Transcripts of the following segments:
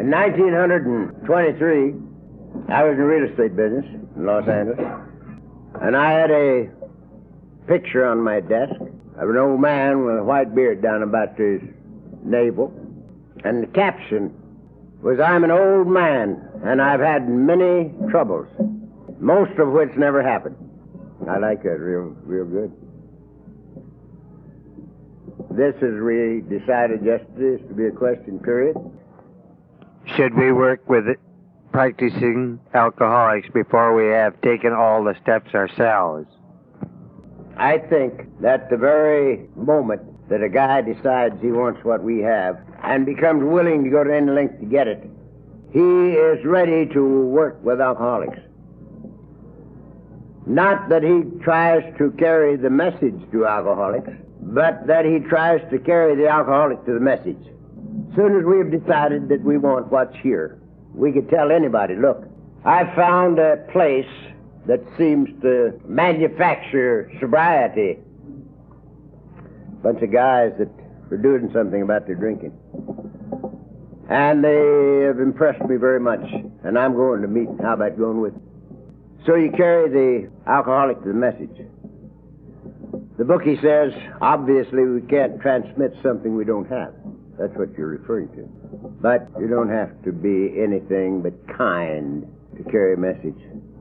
In 1923, I was in the real estate business in Los Angeles, and I had a picture on my desk of an old man with a white beard down about his navel, and the caption was, "I'm an old man, and I've had many troubles, most of which never happened." I like that real good. This, as we decided yesterday, is to be a question period. Should we work with practicing alcoholics before we have taken all the steps ourselves? I think that the very moment that a guy decides he wants what we have and becomes willing to go to any length to get it, he is ready to work with alcoholics. Not that he tries to carry the message to alcoholics, but that he tries to carry the alcoholic to the message. As soon as we have decided that we want what's here, we could tell anybody, look, I found a place that seems to manufacture sobriety. A bunch of guys that are doing something about their drinking. And they have impressed me very much, and I'm going to meet. How about going with? So you carry the alcoholic to the message. The bookie says, obviously we can't transmit something we don't have. That's what you're referring to. But you don't have to be anything but kind to carry a message.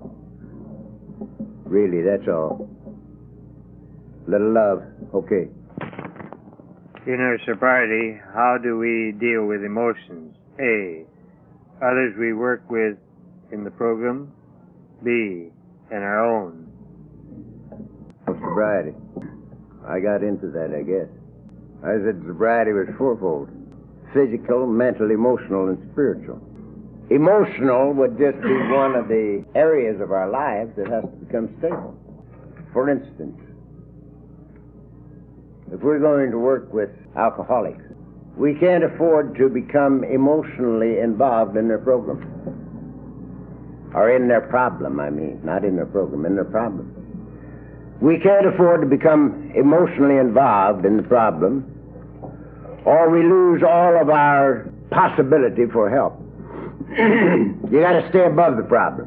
Really, that's all. Little love. Okay. In our sobriety, how do we deal with emotions? A, others we work with in the program. B, and our own. Sobriety. I got into that, I guess. I said sobriety was fourfold: physical, mental, emotional, and spiritual. Emotional would just be one of the areas of our lives that has to become stable. For instance, if we're going to work with alcoholics, we can't afford to become emotionally involved in their program. Or in their problem, I mean. Not in their program, in their problem. We can't afford to become emotionally involved in the problem, or we lose all of our possibility for help. You got to stay above the problem.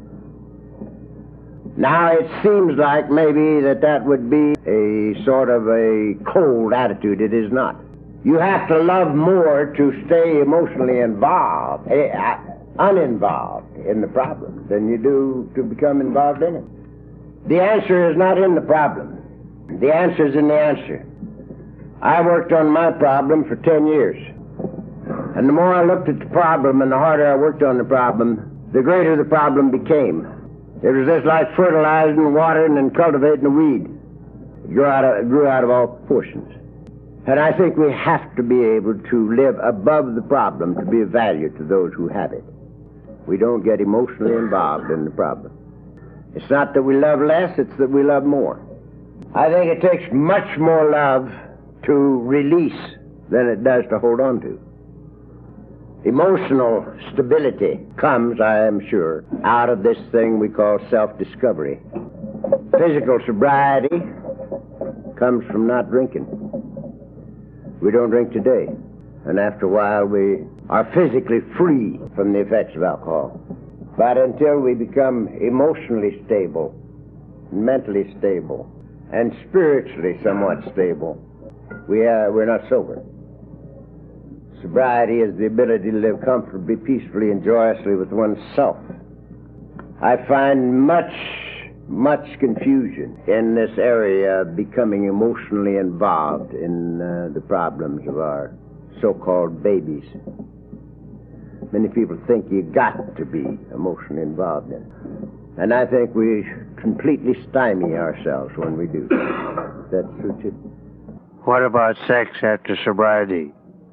Now, it seems like maybe that would be a sort of a cold attitude. It is not. You have to love more to stay emotionally involved, uninvolved in the problem than you do to become involved in it. The answer is not in the problem. The answer is in the answer. I worked on my problem for 10 years. And the more I looked at the problem and the harder I worked on the problem, the greater the problem became. It was just like fertilizing, watering, and cultivating a weed. It grew out of all proportions. And I think we have to be able to live above the problem to be of value to those who have it. We don't get emotionally involved in the problem. It's not that we love less, it's that we love more. I think it takes much more love to release than it does to hold on to. Emotional stability comes, I am sure, out of this thing we call self-discovery. Physical sobriety comes from not drinking. We don't drink today, and after a while we are physically free from the effects of alcohol. But until we become emotionally stable, mentally stable, and spiritually somewhat stable, we're not sober. Sobriety is the ability to live comfortably, peacefully, and joyously with oneself. I find much confusion in this area of becoming emotionally involved in the problems of our so-called babies. Many people think you got to be emotionally involved in it. And I think we completely stymie ourselves when we do. That suits you? What about sex after sobriety?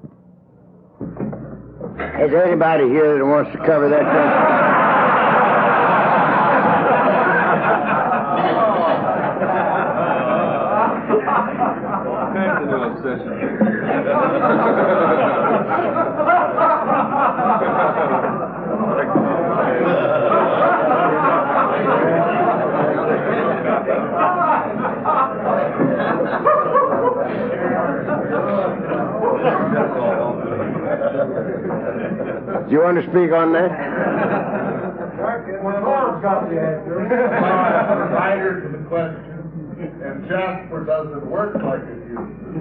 Is there anybody here that wants to cover that subject? That's a new obsession. Do you want to speak on that? Well, Lawrence got the answer. Writer to the question, and Jasper doesn't work like it used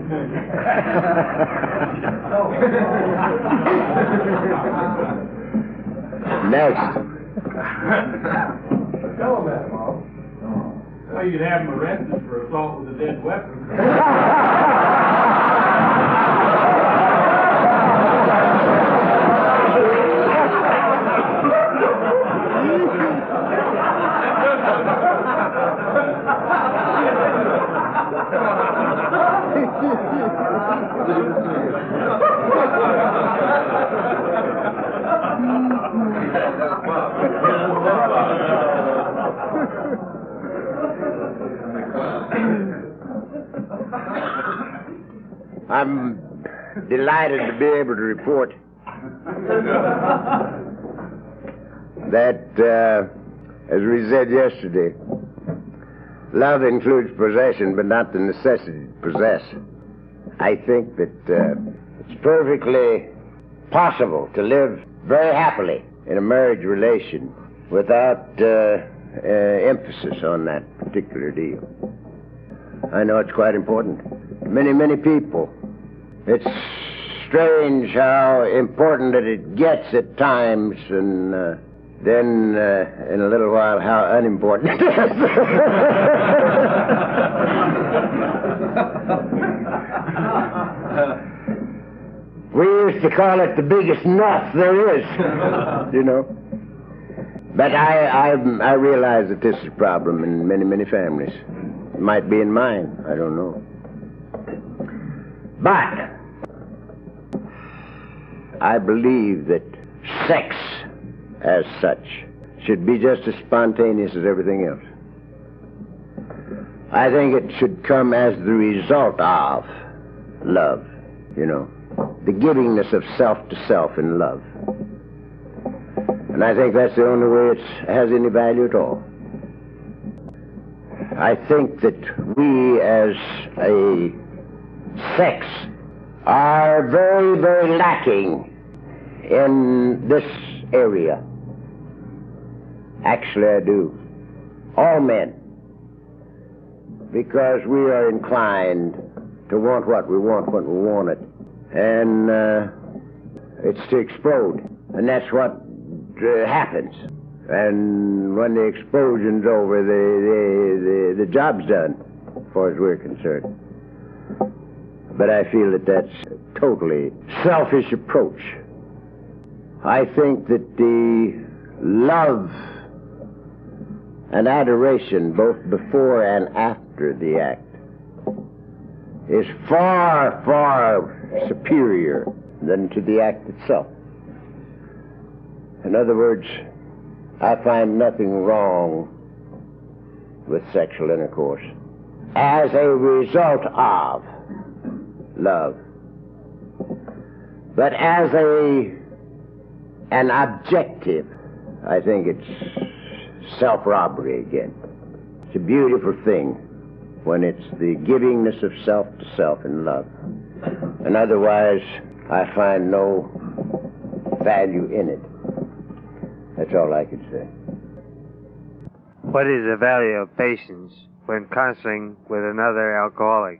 to. Next. Tell him that, Mom. Well, you'd have him arrested for assault with a dead weapon. I'm delighted to be able to report that, as we said yesterday, love includes possession, but not the necessity to possess. I think that it's perfectly possible to live very happily in a marriage relation without emphasis on that particular deal. I know it's quite important. Many people. It's strange how important that it gets at times, and then in a little while how unimportant it is. We used to call it the biggest nut there is, you know. But I realize that this is a problem in many families. It might be in mine, I don't know. But I believe that sex, as such, should be just as spontaneous as everything else. I think it should come as the result of love, you know, the givingness of self to self in love. And I think that's the only way it has any value at all. I think that we as a sex are very lacking in this area. Actually, I do. All men. Because we are inclined to want what we want when we want it. And it's to explode. And that's what happens. And when the explosion's over, the job's done, as far as we're concerned. But I feel that that's a totally selfish approach. I think that the love and adoration, both before and after the act, is far superior than to the act itself. In other words, I find nothing wrong with sexual intercourse as a result of love. But as an objective, I think it's self-robbery again. It's a beautiful thing when it's the givingness of self to self in love. And otherwise, I find no value in it. That's all I can say. What is the value of patience when counseling with another alcoholic?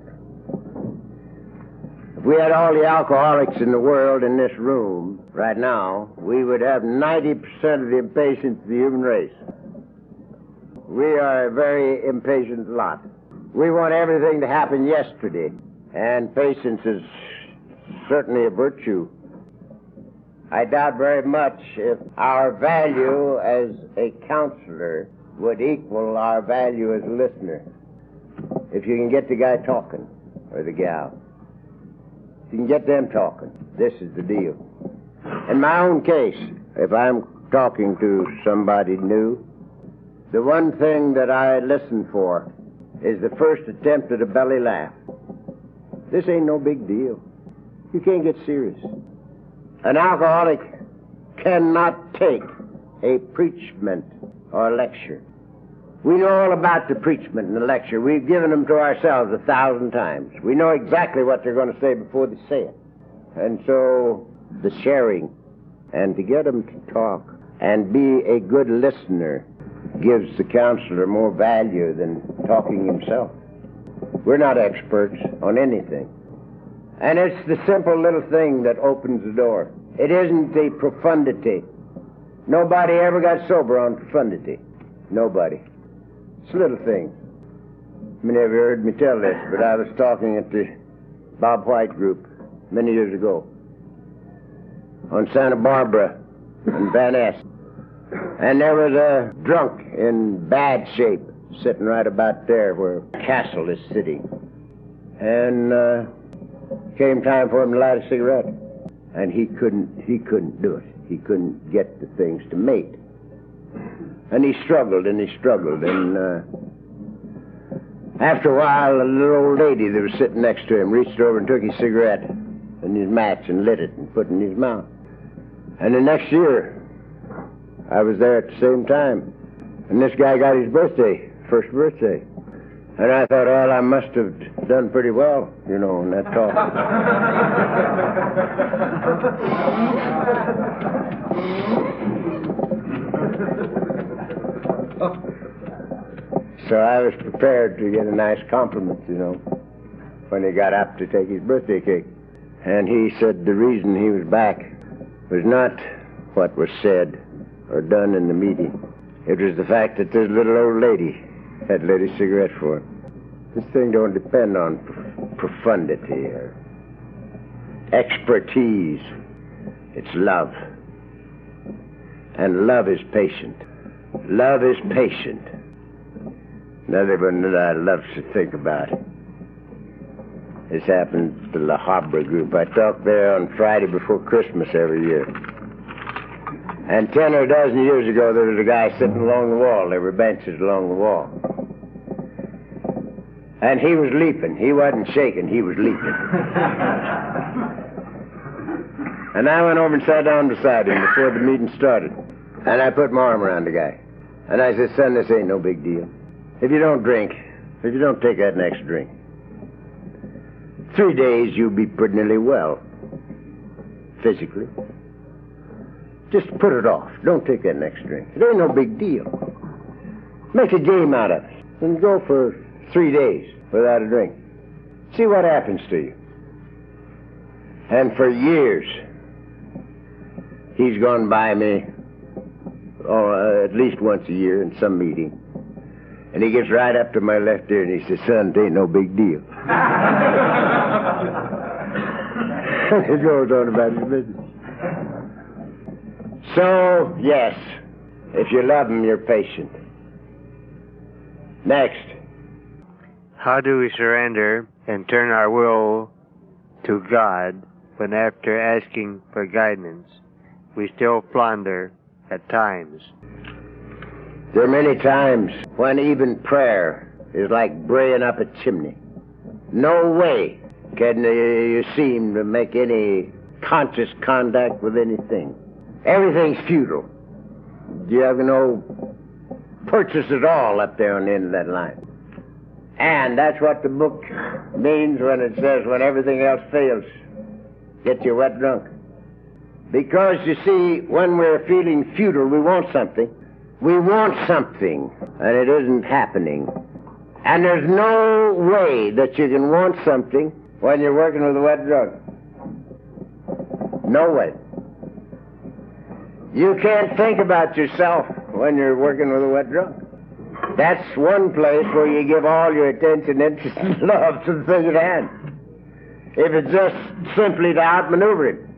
If we had all the alcoholics in the world in this room right now, we would have 90% of the impatience of the human race. We are a very impatient lot. We want everything to happen yesterday, and patience is certainly a virtue. I doubt very much if our value as a counselor would equal our value as a listener. If you can get the guy talking, or the gal. If you can get them talking, this is the deal. In my own case, if I'm talking to somebody new, the one thing that I listen for is the first attempt at a belly laugh. This ain't no big deal. You can't get serious. An alcoholic cannot take a preachment or a lecture. We know all about the preachment and the lecture. We've given them to ourselves 1,000 times. We know exactly what they're going to say before they say it. And so the sharing And to get them to talk and be a good listener gives the counselor more value than talking himself. We're not experts on anything. And it's the simple little thing that opens the door. It isn't the profundity. Nobody ever got sober on profundity. Nobody. It's little things. Many of you heard me tell this, but I was talking at the Bob White group many years ago on Santa Barbara and Van Ness. And there was a drunk in bad shape sitting right about there where Castle is sitting. And came time for him to light a cigarette. And he couldn't do it. He couldn't get the things to mate. And he struggled. And after a while, a little old lady that was sitting next to him reached over and took his cigarette and his match and lit it and put it in his mouth. And the next year, I was there at the same time. And this guy got his birthday, first birthday. And I thought, well, I must have done pretty well, in that talk. So I was prepared to get a nice compliment, when he got up to take his birthday cake. And he said the reason he was back was not what was said or done in the meeting. It was the fact that this little old lady had lit a cigarette for him. This thing don't depend on profundity or expertise. It's love. And love is patient. Love is patient. Another one that I love to think about. This happened to the La Habra group. I talked there on Friday before Christmas every year. And 10 or a dozen years ago, there was a guy sitting along the wall. There were benches along the wall. And he was leaping. He wasn't shaking. He was leaping. And I went over and sat down beside him before the meeting started. And I put my arm around the guy. And I said, son, this ain't no big deal. If you don't drink, if you don't take that next drink, 3 days you'll be pretty nearly well, physically. Just put it off. Don't take that next drink. It ain't no big deal. Make a game out of it. And go for 3 days without a drink. See what happens to you. And for years, he's gone by me, at least once a year in some meeting. And he gets right up to my left ear and he says, son, it ain't no big deal. And he goes on about his business. So, yes, if you love him, you're patient. Next. How do we surrender and turn our will to God when after asking for guidance, we still flounder at times? There are many times when even prayer is like braying up a chimney. No way can you seem to make any conscious contact with anything. Everything's futile. You have no purchase at all up there on the end of that line. And that's what the book means when it says when everything else fails, get you wet drunk. Because, you see, when we're feeling futile, we want something. We want something, and it isn't happening. And there's no way that you can want something when you're working with a wet drunk. No way. You can't think about yourself when you're working with a wet drunk. That's one place where you give all your attention, interest, and love to the thing at hand. If it's just simply to outmaneuver it.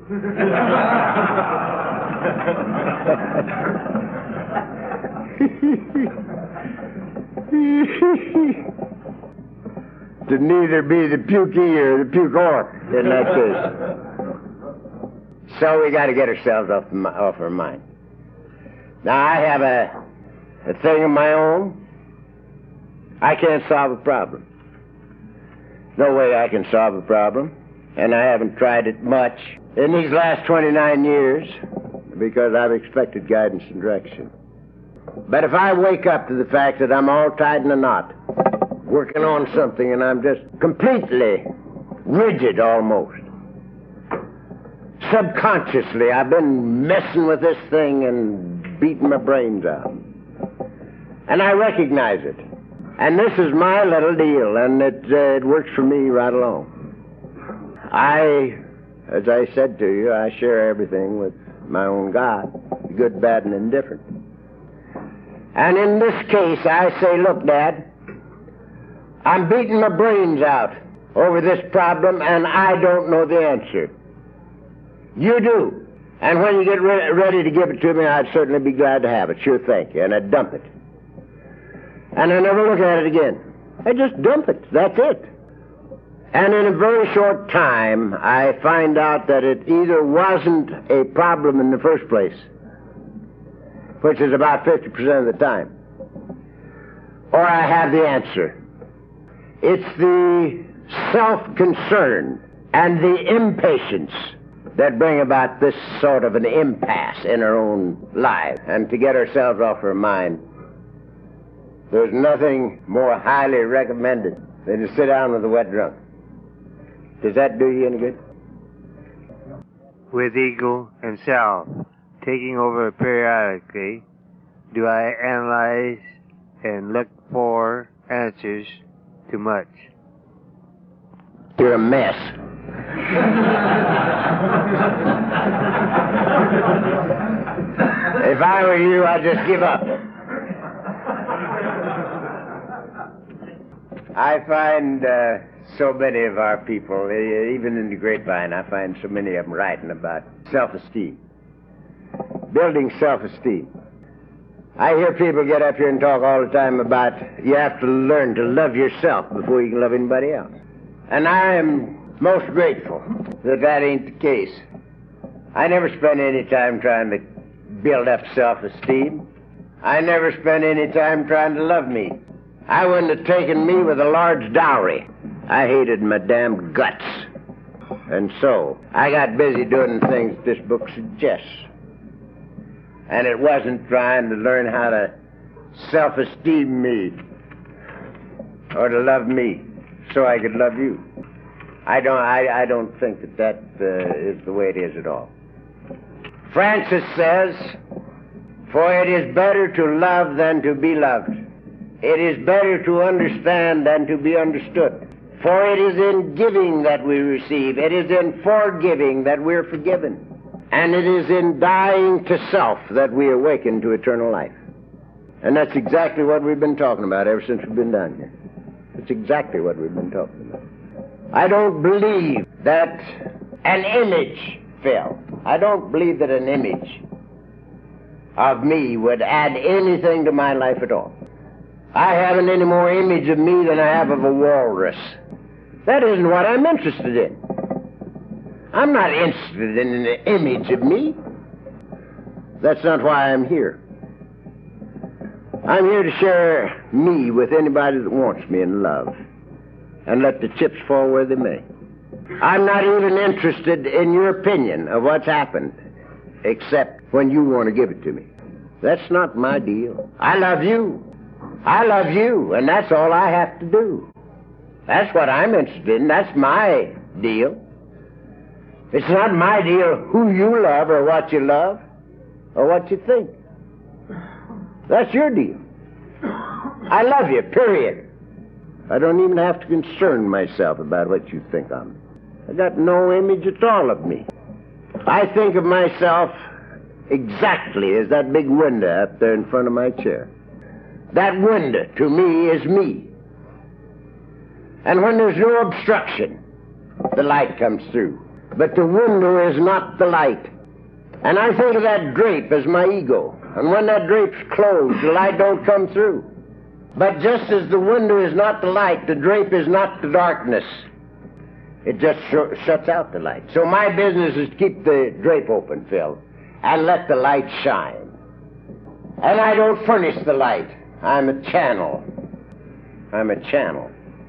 To neither be the pukey or the puke-or in that case. So we got to get ourselves off our mind. Now, I have a thing of my own. I can't solve a problem. No way I can solve a problem. And I haven't tried it much in these last 29 years because I've expected guidance and direction. But if I wake up to the fact that I'm all tied in a knot, working on something, and I'm just completely rigid almost, subconsciously, I've been messing with this thing and beating my brains out. And I recognize it. And this is my little deal, and it works for me right along. As I said to you, I share everything with my own God, good, bad, and indifferent. And in this case, I say, look, Dad, I'm beating my brains out over this problem, and I don't know the answer. You do. And when you get ready to give it to me, I'd certainly be glad to have it. Sure, thank you. And I'd dump it. And I never look at it again. I just dump it. That's it. And in a very short time, I find out that it either wasn't a problem in the first place, which is about 50% of the time, or I have the answer. It's the self-concern and the impatience that bring about this sort of an impasse in our own lives. And to get ourselves off our mind, there's nothing more highly recommended than to sit down with a wet drunk. Does that do you any good? With ego and self taking over periodically, do I analyze and look for answers to much? You're a mess. If I were you, I'd just give up. I find so many of our people, even in the grapevine, I find so many of them writing about self-esteem, building self-esteem. I hear people get up here and talk all the time about you have to learn to love yourself before you can love anybody else. And I am most grateful that that ain't the case. I never spend any time trying to build up self-esteem. I never spend any time trying to love me. I wouldn't have taken me with a large dowry. I hated my damn guts. And so, I got busy doing the things this book suggests. And it wasn't trying to learn how to self-esteem me or to love me so I could love you. I don't think that is the way it is at all. Francis says, "For it is better to love than to be loved. It is better to understand than to be understood. For it is in giving that we receive. It is in forgiving that we're forgiven. And it is in dying to self that we awaken to eternal life." And that's exactly what we've been talking about ever since we've been down here. That's exactly what we've been talking about. I don't believe that an image fell. I don't believe that an image of me would add anything to my life at all. I haven't any more image of me than I have of a walrus. That isn't what I'm interested in. I'm not interested in an image of me. That's not why I'm here. I'm here to share me with anybody that wants me in love, and let the chips fall where they may. I'm not even interested in your opinion of what's happened, except when you want to give it to me. That's not my deal. I love you. I love you, and that's all I have to do. That's what I'm interested in. That's my deal. It's not my deal who you love or what you love or what you think. That's your deal. I love you, period. I don't even have to concern myself about what you think of me. I got no image at all of me. I think of myself exactly as that big window up there in front of my chair. That window, to me, is me. And when there's no obstruction, the light comes through. But the window is not the light. And I think of that drape as my ego. And when that drape's closed, the light don't come through. But just as the window is not the light, the drape is not the darkness. It just shuts out the light. So my business is to keep the drape open, Phil, and let the light shine. And I don't furnish the light. I'm a channel. I'm a channel.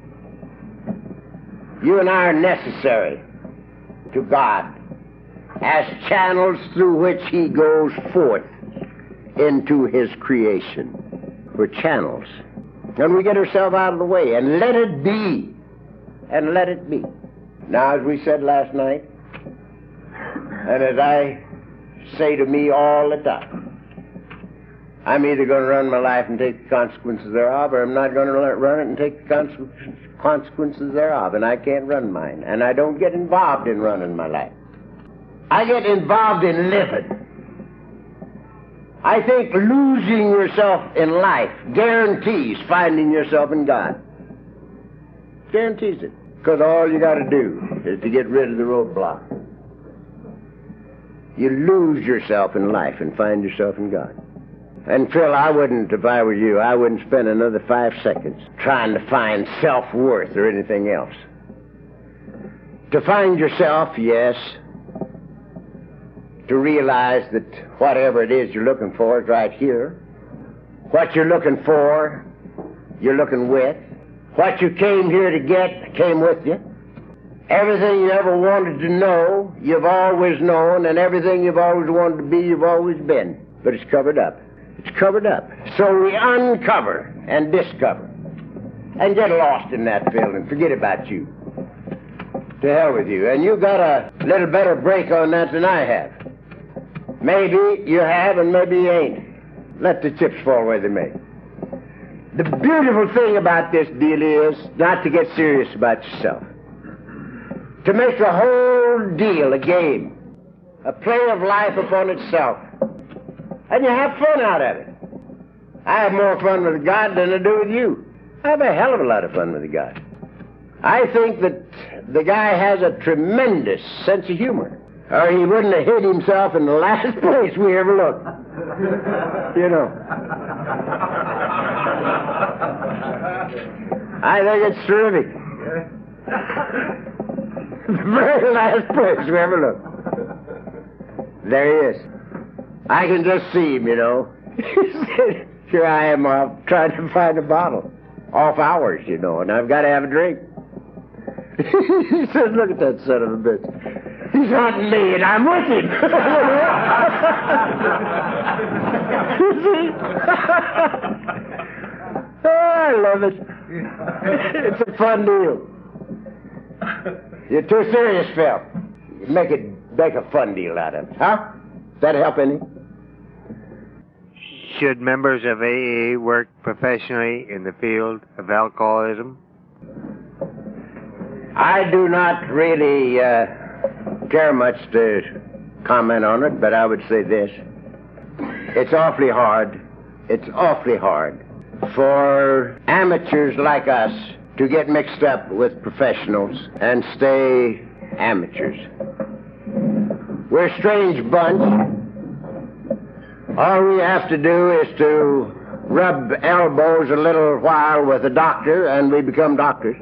You and I are necessary to God as channels through which He goes forth into His creation. We're channels. And we get ourselves out of the way and let it be. And let it be. Now, as we said last night, And as I say to me all the time, I'm either going to run my life and take the consequences thereof, or I'm not going to run it and take the consequences thereof. And I can't run mine. And I don't get involved in running my life. I get involved in living. I think losing yourself in life guarantees finding yourself in God. Guarantees it. Because all you got to do is to get rid of the roadblock. You lose yourself in life and find yourself in God. And Phil, I wouldn't, if I were you, I wouldn't spend another 5 seconds trying to find self-worth or anything else. To find yourself, yes. To realize that whatever it is you're looking for is right here. What you're looking for, you're looking with. What you came here to get came with you. Everything you ever wanted to know, you've always known, and everything you've always wanted to be, you've always been. But it's covered up. It's covered up. So we uncover and discover and get lost in that field and forget about you. To hell with you. And you got a little better break on that than I have. Maybe you have and maybe you ain't. Let the chips fall where they may. The beautiful thing about this deal is not to get serious about yourself. To make the whole deal a game, a play of life upon itself. And you have fun out of it. I have more fun with God than I do with you. I have a hell of a lot of fun with God. I think that the guy has a tremendous sense of humor, or he wouldn't have hid himself in the last place we ever looked. You know. I think it's terrific. The very last place we ever looked. There he is. I can just see him, you know. He said, here I am trying to find a bottle. Off hours, you know, and I've got to have a drink. He says, look at that son of a bitch. He's hunting me, and I'm with him. You see? Oh, I love it. It's a fun deal. You're too serious, Phil. You make a fun deal out of it, huh? Does that help any? Should members of AA work professionally in the field of alcoholism? I do not really care much to comment on it, but I would say this. It's awfully hard for amateurs like us to get mixed up with professionals and stay amateurs. We're a strange bunch. All we have to do is to rub elbows a little while with a doctor, and we become doctors.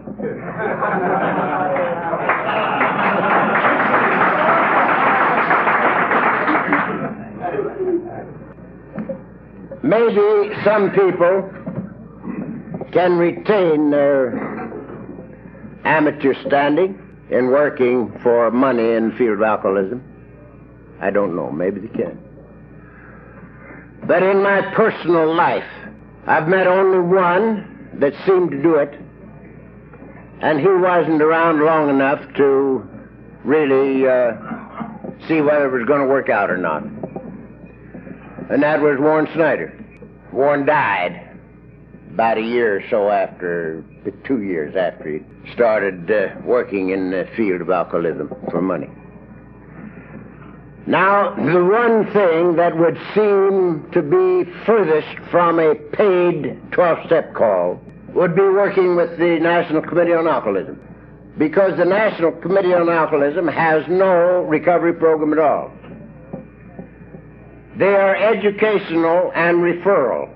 Maybe some people can retain their amateur standing in working for money in the field of alcoholism. I don't know. Maybe they can. But in my personal life, I've met only one that seemed to do it, and he wasn't around long enough to really see whether it was going to work out or not. And that was Warren Snyder. Warren died about a year or so after, 2 years after he started working in the field of alcoholism for money. Now, the one thing that would seem to be furthest from a paid 12-step call would be working with the National Committee on Alcoholism, because the National Committee on Alcoholism has no recovery program at all. They are educational and referral.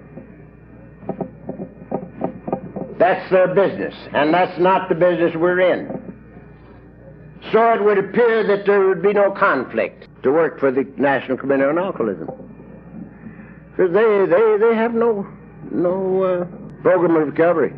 That's their business, and that's not the business we're in. So it would appear that there would be no conflict to work for the National Committee on Alcoholism, because they have no program of recovery.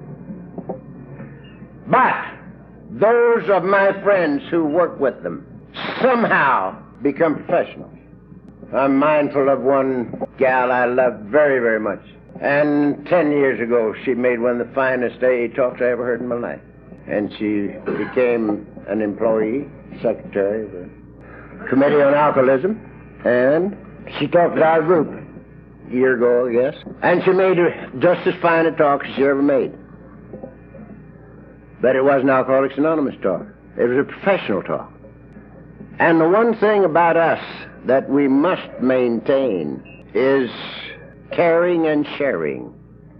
But those of my friends who work with them somehow become professionals. I'm mindful of one gal I loved very, very much, and 10 years ago she made one of the finest AA talks I ever heard in my life, and she became an employee, secretary of Committee on Alcoholism, and she talked to our group a year ago, I guess. And she made just as fine a talk as she ever made. But it wasn't Alcoholics Anonymous talk. It was a professional talk. And the one thing about us that we must maintain is caring and sharing.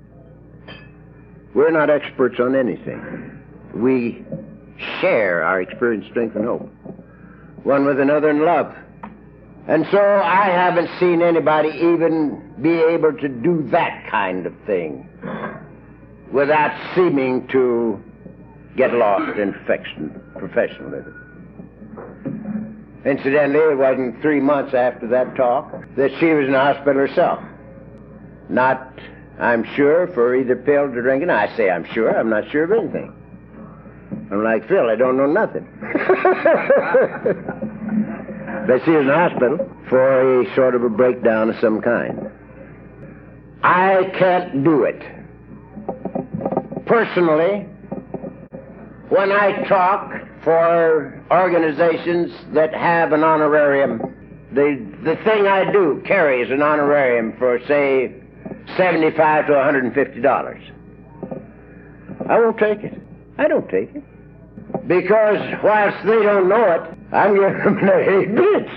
We're not experts on anything. We share our experience, strength, and hope, one with another in love. And so I haven't seen anybody even be able to do that kind of thing without seeming to get lost in professionalism. Incidentally, it wasn't 3 months after that talk that she was in the hospital herself. Not, I'm sure, for either pills or drinking. I say I'm sure. I'm not sure of anything. I'm like Phil, I don't know nothing. But she was in the hospital for a sort of a breakdown of some kind. I can't do it. Personally, when I talk for organizations that have an honorarium, the thing I do carries an honorarium for, say, $75 to $150. I won't take it. I don't take it. Because whilst they don't know it, I'm giving them the 8 bits.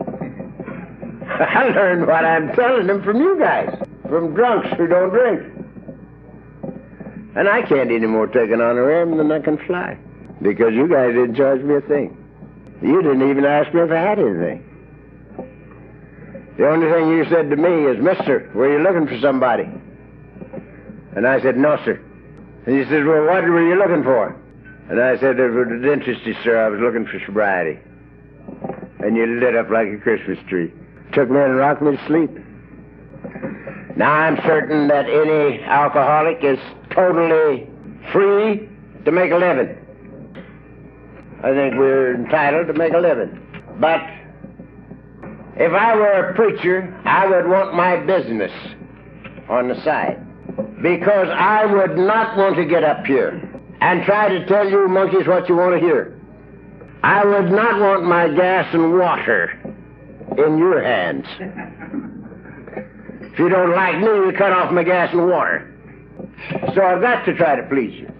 I learned what I'm telling them from you guys, from drunks who don't drink. And I can't anymore take an honorarium than I can fly, because you guys didn't charge me a thing. You didn't even ask me if I had anything. The only thing you said to me is, "Mister, were you looking for somebody?" And I said, "No, sir." And he said, "Well, what were you looking for?" And I said, "It was interesting, sir. I was looking for sobriety." And you lit up like a Christmas tree. Took me and rocked me to sleep. Now I'm certain that any alcoholic is totally free to make a living. I think we're entitled to make a living. But if I were a preacher, I would want my business on the side. Because I would not want to get up here and try to tell you monkeys what you want to hear. I would not want my gas and water in your hands. If you don't like me, you cut off my gas and water. So I've got to try to please you.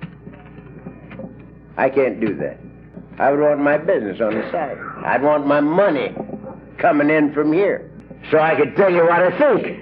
I can't do that. I would want my business on the side. I'd want my money coming in from here so I could tell you what I think.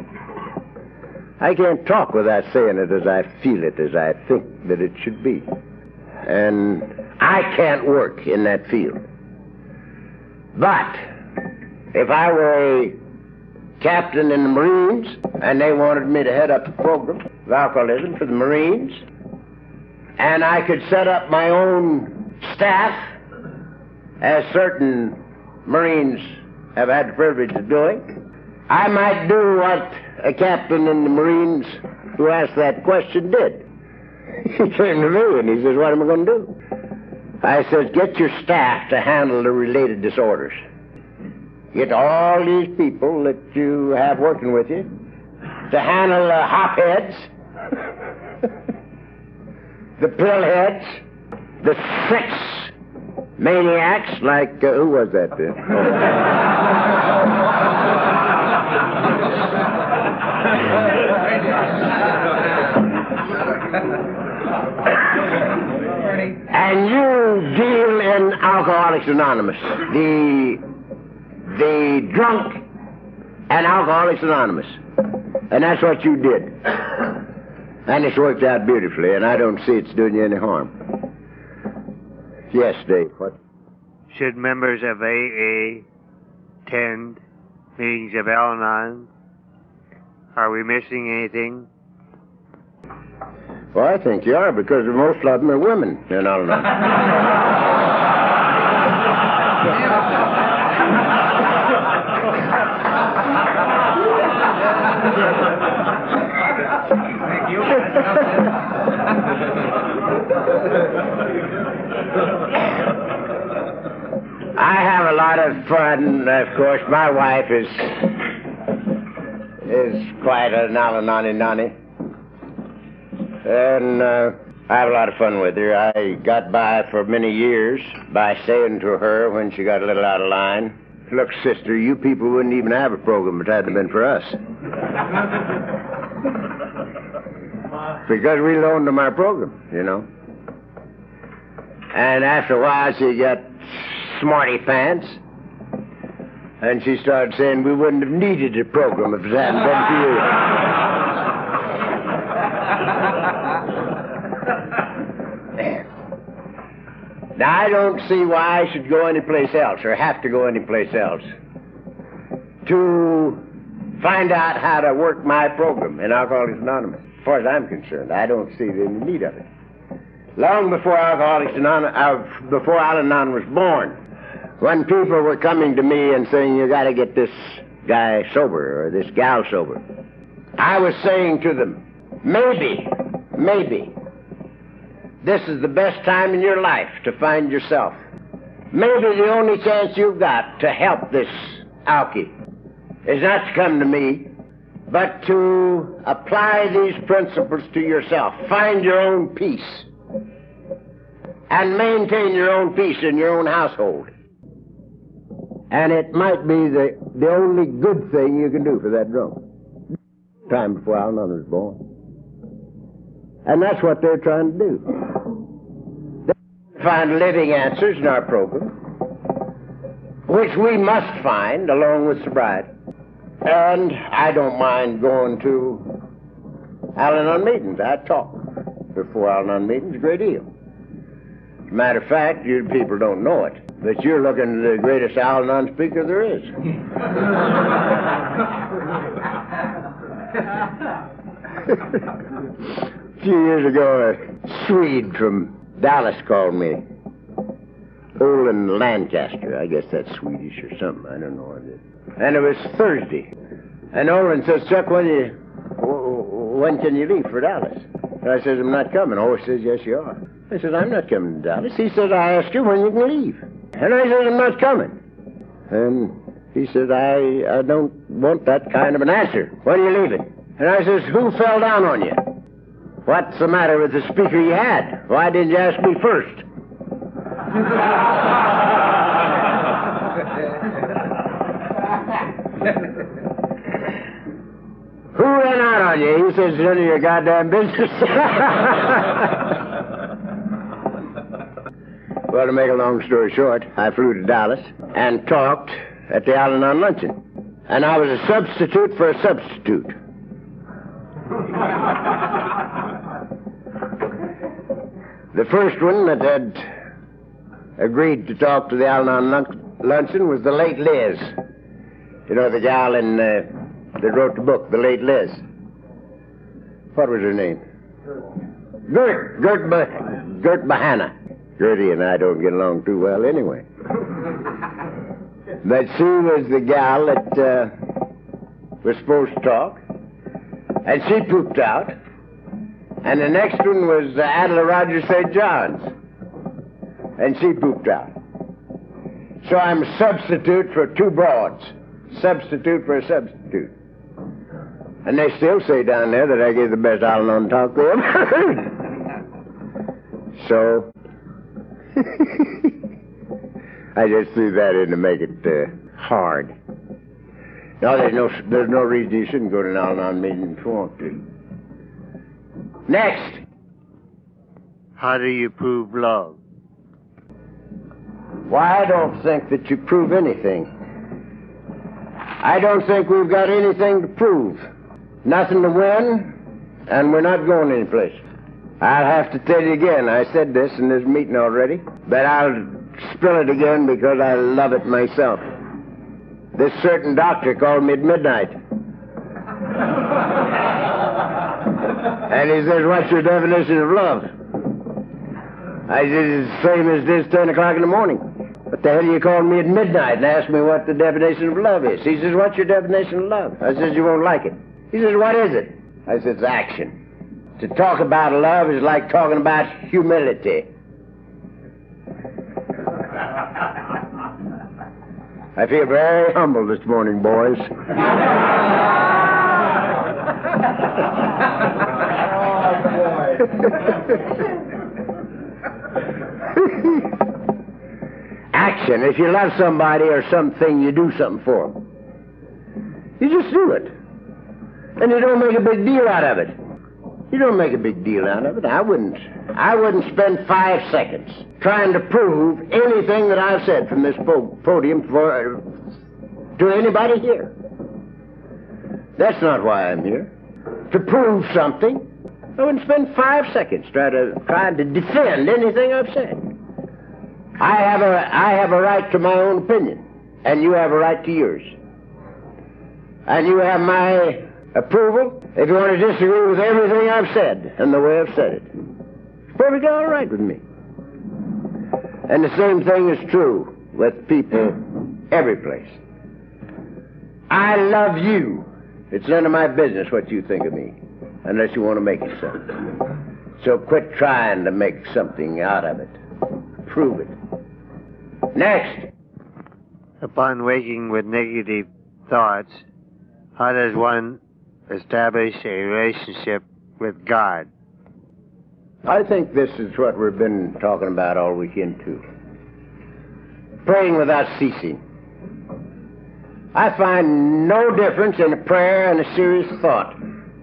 I can't talk without saying it as I feel it, as I think that it should be. And I can't work in that field. But if I were a captain in the Marines and they wanted me to head up the program of alcoholism for the Marines, and I could set up my own staff, as certain Marines have had the privilege of doing, I might do what a captain in the Marines who asked that question did. He came to me and he says, "What am I going to do?" I says, "Get your staff to handle the related disorders. Get all these people that you have working with you to handle the hopheads, the pillheads, the sex maniacs, like, who was that then? And you deal in Alcoholics Anonymous, the drunk and Alcoholics Anonymous. And that's what you did. And it's worked out beautifully, and I don't see it's doing you any harm. Yes, Dave, what? Should members of AA attend meetings of Al-Anon? Are we missing anything? Well, I think you are, because most of them are women in Al-Anon. I have a lot of fun. Of course, my wife is quite a nani. And I have a lot of fun with her. I got by for many years by saying to her when she got a little out of line, "Look, sister, you people wouldn't even have a program if it hadn't been for us." Because we loaned them our program, you know. And after a while, she got smarty pants. And she started saying we wouldn't have needed a program if it hadn't been for you. Now, I don't see why I should go anyplace else or have to go anyplace else to find out how to work my program in Alcoholics Anonymous. As far as I'm concerned, I don't see any need of it. Long before Alcoholics Anonymous, before Al-Anon was born, when people were coming to me and saying, "You got to get this guy sober or this gal sober," I was saying to them, maybe, this is the best time in your life to find yourself. Maybe the only chance you've got to help this alkie is not to come to me, but to apply these principles to yourself. Find your own peace. And maintain your own peace in your own household. And it might be the only good thing you can do for that drunk. Time before Al-Anon was born. And that's what they're trying to do. They find living answers in our program, which we must find along with sobriety. And I don't mind going to Al-Anon meetings. I talk before Al-Anon meetings a great deal. Matter of fact, you people don't know it, but you're looking at the greatest Al-Anon speaker there is. A few years ago, a Swede from Dallas called me. Olin Lancaster. I guess that's Swedish or something. I don't know what it is. And it was Thursday. And Olin says, "Chuck, when can you leave for Dallas?" And I says, "I'm not coming." Oh, he says, "Yes, you are." I said, "I'm not coming to Dallas." He says, "I asked you when you can leave." And I said, "I'm not coming." And he says, I don't want that kind of an answer. When are you leaving? And I says, "Who fell down on you? What's the matter with the speaker you had? Why didn't you ask me first?" "Who ran out on you?" He says, "None of your goddamn business." Well, to make a long story short, I flew to Dallas and talked at the Al-Anon luncheon. And I was a substitute for a substitute. The first one that had agreed to talk to the Al-Anon luncheon was the late Liz. You know, the gal that wrote the book, the late Liz. What was her name? Gert Bahana. Gertie and I don't get along too well anyway. But she was the gal that was supposed to talk. And she pooped out. And the next one was Adela Rogers St. John's. And she pooped out. So I'm a substitute for two broads. Substitute for a substitute. And they still say down there that I gave the best Al-Anon talk they ever heard. So I just threw that in to make it hard. No, there's no reason you shouldn't go to an Al-Anon meeting if you want to. Next. How do you prove love? Why, I don't think that you prove anything. I don't think we've got anything to prove. Nothing to win, and we're not going anyplace. I'll have to tell you again, I said this in this meeting already, but I'll spill it again because I love it myself. This certain doctor called me at midnight. And he says, "What's your definition of love?" I said, "It's the same as this 10 o'clock in the morning." "What the hell you called me at midnight and asked me what the definition of love is?" He says, "What's your definition of love?" I says, "You won't like it." He says, "What is it?" I said, "It's action. To talk about love is like talking about humility." I feel very humble this morning, boys. Oh, boy. action. If you love somebody or something, you do something for them. You just do it. And you don't make a big deal out of it. You don't make a big deal out of it. I wouldn't spend 5 seconds trying to prove anything that I've said from this podium to anybody here. That's not why I'm here. To prove something. I wouldn't spend 5 seconds trying to defend anything I've said. I have a right to my own opinion, and you have a right to yours. And you have my approval if you want to disagree with everything I've said and the way I've said it. It's perfectly all right with me. And the same thing is true with people every place. I love you. It's none of my business what you think of me, unless you want to make it so. So quit trying to make something out of it. Prove it. Next. Upon waking with negative thoughts, how does one establish a relationship with God? I think this is what we've been talking about all weekend, too. Praying without ceasing. I find no difference in a prayer and a serious thought.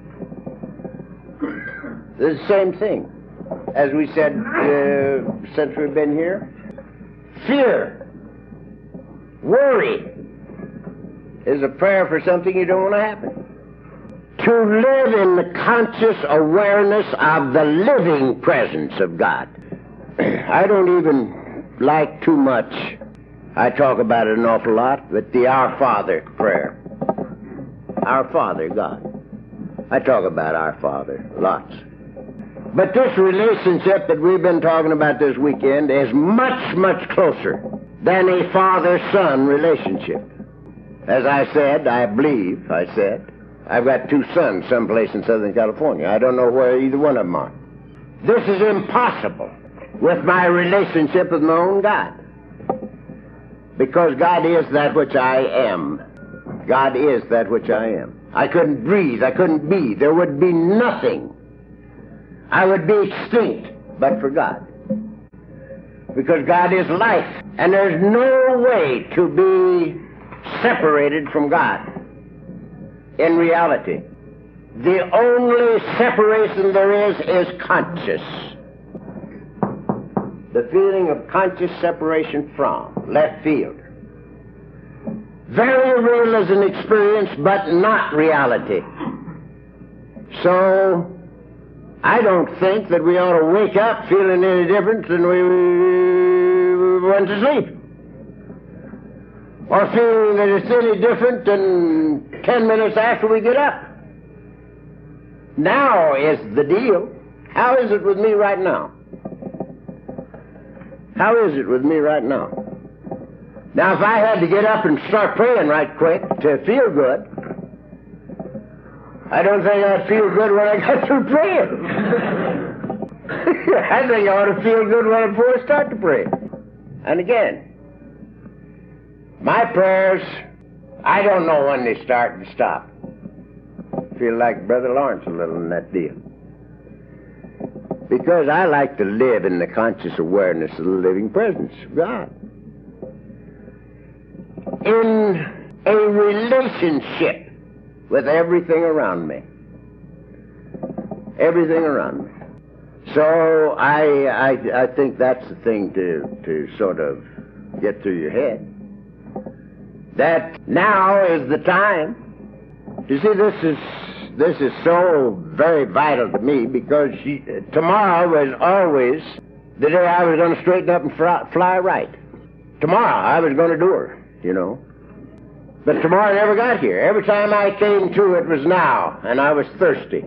They're the same thing. As we said since we've been here, fear, worry is a prayer for something you don't want to happen. To live in the conscious awareness of the living presence of God. I don't even like too much, I talk about it an awful lot, but the Our Father prayer. Our Father, God. I talk about Our Father lots. But this relationship that we've been talking about this weekend is much, much closer than a father-son relationship. As I said, I've got 2 sons someplace in Southern California. I don't know where either one of them are. This is impossible with my relationship with my own God. Because God is that which I am. God is that which I am. I couldn't breathe. I couldn't be. There would be nothing. I would be extinct but for God. Because God is life. And there's no way to be separated from God. In reality, the only separation there is conscious. The feeling of conscious separation from, left field. Very real as an experience, but not reality. So, I don't think that we ought to wake up feeling any different than we went to sleep. Or feeling that it's any different than 10 minutes after we get up. Now is the deal. How is it with me right now? How is it with me right now? Now, if I had to get up and start praying right quick to feel good, I don't think I'd feel good when I got through praying. I think I ought to feel good before I start to pray. And again, my prayers, I don't know when they start and stop. I feel like Brother Lawrence a little in that deal. Because I like to live in the conscious awareness of the living presence of God. In a relationship with everything around me. Everything around me. So I think that's the thing to sort of get through your head. That now is the time. You see, this is so very vital to me because tomorrow was always the day I was going to straighten up and fly right. Tomorrow I was going to do her, you know. But tomorrow never got here. Every time I came to, it was now, and I was thirsty.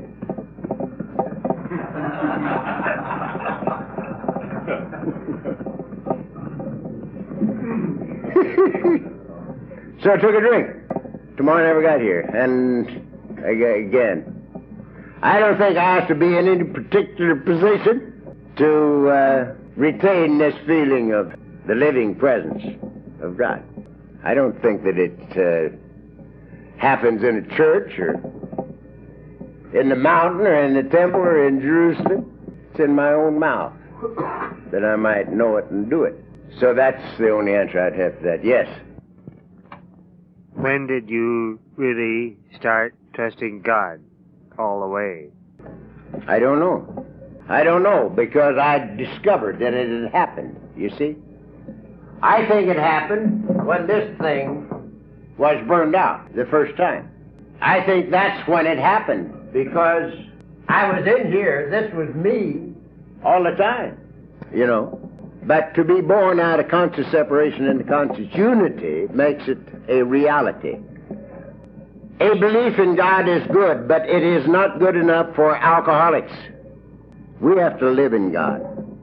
So I took a drink. Tomorrow never got here. And again, I don't think I have to be in any particular position to retain this feeling of the living presence of God. I don't think that it happens in a church or in the mountain or in the temple or in Jerusalem. It's in my own mouth that I might know it and do it. So that's the only answer I'd have to that. Yes. When did you really start trusting God all the way? I don't know. I don't know, because I discovered that it had happened, you see. I think it happened when this thing was burned out the first time. I think that's when it happened, because I was in here, this was me, all the time, you know. But to be born out of conscious separation into conscious unity makes it a reality. A belief in God is good, but it is not good enough for alcoholics. We have to live in God.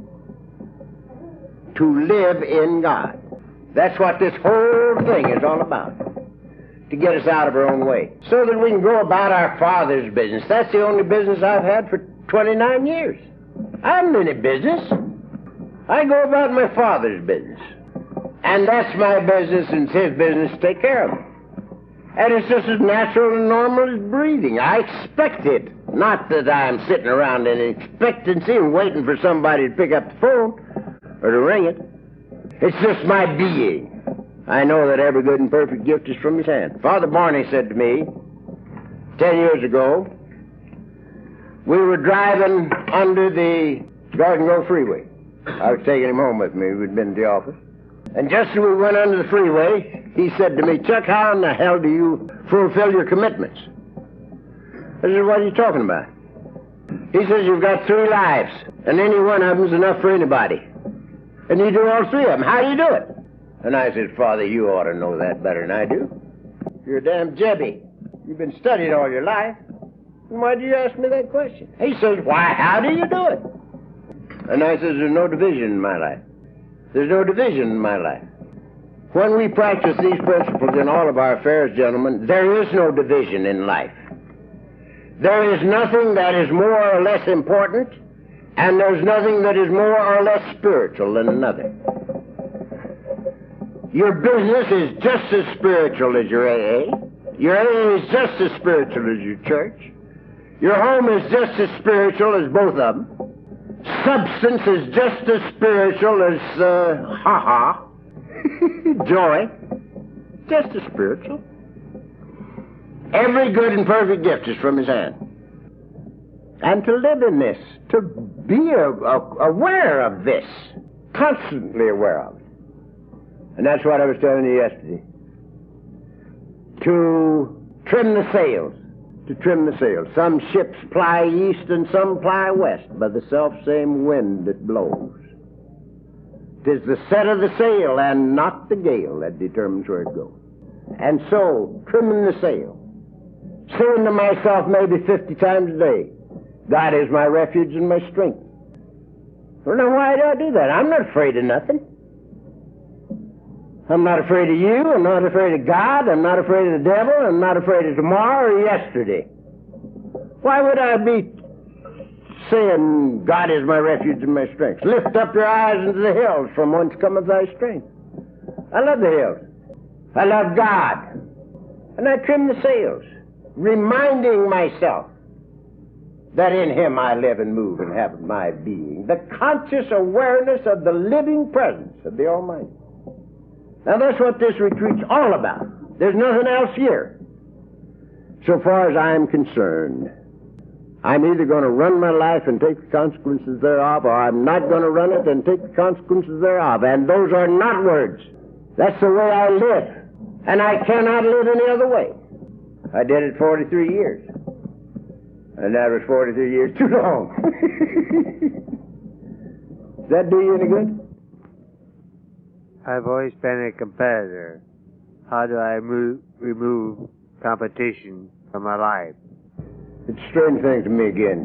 To live in God. That's what this whole thing is all about. To get us out of our own way. So that we can go about our Father's business. That's the only business I've had for 29 years. I haven't any business. I go about my Father's business. And that's my business and it's His business to take care of it. And it's just as natural and normal as breathing. I expect it. Not that I'm sitting around in expectancy and waiting for somebody to pick up the phone or to ring it. It's just my being. I know that every good and perfect gift is from His hand. Father Barney said to me 10 years ago, we were driving under the Garden Grove Freeway. I was taking him home with me. We'd been at the office. And just as we went under the freeway, he said to me, Chuck, how in the hell do you fulfill your commitments? I said, what are you talking about? He says, you've got 3 lives, and any one of them's enough for anybody. And you do all 3 of them. How do you do it? And I said, Father, you ought to know that better than I do. You're a damn Jebby. You've been studying all your life. And why do you ask me that question? He says, why, how do you do it? And I says, there's no division in my life. There's no division in my life. When we practice these principles in all of our affairs, gentlemen, there is no division in life. There is nothing that is more or less important, and there's nothing that is more or less spiritual than another. Your business is just as spiritual as your AA. Your AA is just as spiritual as your church. Your home is just as spiritual as both of them. Substance is just as spiritual as, joy. Just as spiritual. Every good and perfect gift is from His hand. And to live in this, to be aware of this, constantly aware of it. And that's what I was telling you yesterday. To trim the sails. To trim the sails. Some ships ply east and some ply west by the self-same wind that blows. 'Tis the set of the sail and not the gale that determines where it goes. And so, trimming the sail, saying to myself maybe 50 times a day, God is my refuge and my strength. Well, now why do I do that? I'm not afraid of nothing. I'm not afraid of you. I'm not afraid of God. I'm not afraid of the devil. I'm not afraid of tomorrow or yesterday. Why would I be saying, God is my refuge and my strength? Lift up your eyes into the hills, from whence cometh thy strength. I love the hills. I love God. And I trim the sails, reminding myself that in Him I live and move and have my being. The conscious awareness of the living presence of the Almighty. Now that's what this retreat's all about. There's nothing else here. So far as I'm concerned, I'm either going to run my life and take the consequences thereof, or I'm not going to run it and take the consequences thereof. And those are not words. That's the way I live. And I cannot live any other way. I did it 43 years. And that was 43 years too long. Does that do you any good? I've always been a competitor. How do I remove competition from my life? It's a strange thing to me again.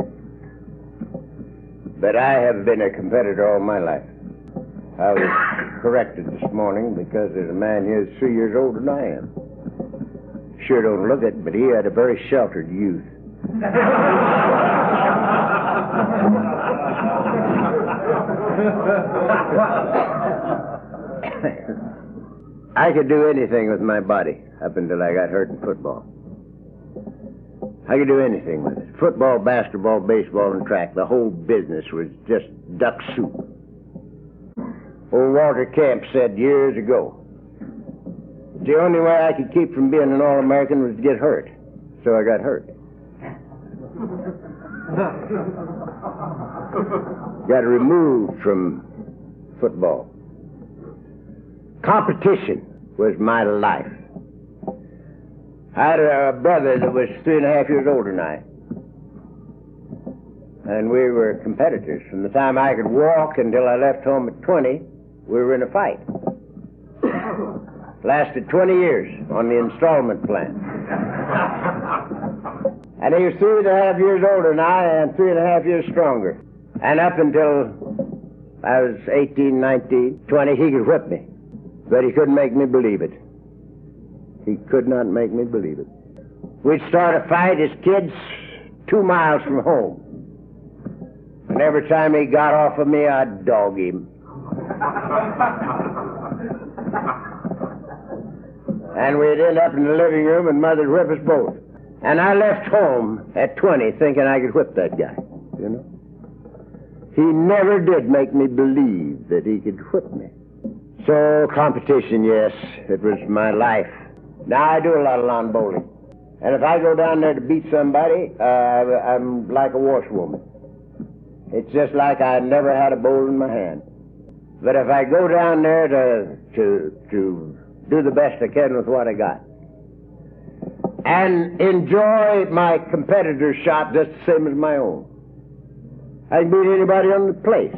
But I have been a competitor all my life. I was corrected this morning because there's a man here that's 3 years older than I am. Sure don't look it, but he had a very sheltered youth. I could do anything with my body up until I got hurt in football. I could do anything with it. Football, basketball, baseball, and track. The whole business was just duck soup. Old Walter Camp said years ago, the only way I could keep from being an All-American was to get hurt. So I got hurt. Got removed from football. Competition was my life. I had a brother that was 3.5 years older than I. And we were competitors. From the time I could walk until I left home at 20, we were in a fight. Lasted 20 years on the installment plan. And he was 3.5 years older than I and 3.5 years stronger. And up until I was 18, 19, 20, he could whip me. But he couldn't make me believe it. He could not make me believe it. We'd start a fight as kids 2 miles from home. And every time he got off of me, I'd dog him. And we'd end up in the living room and Mother'd whip us both. And I left home at 20 thinking I could whip that guy, you know. He never did make me believe that he could whip me. So, competition, yes, it was my life. Now, I do a lot of lawn bowling. And if I go down there to beat somebody, I'm like a washwoman. It's just like I never had a bowl in my hand. But if I go down there to do the best I can with what I got, and enjoy my competitor's shot just the same as my own, I can beat anybody on the place.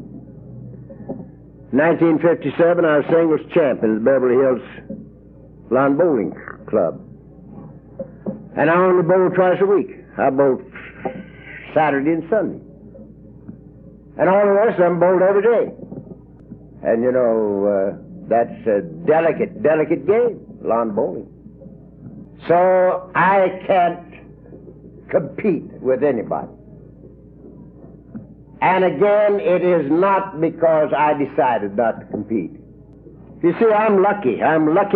1957, I was singles champ in the Beverly Hills Lawn Bowling Club. And I only bowled twice a week. I bowled Saturday and Sunday. And all the rest of them bowled every day. And, you know, that's a delicate game, lawn bowling. So I can't compete with anybody. And again, it is not because I decided not to compete. You see, I'm lucky. I'm lucky.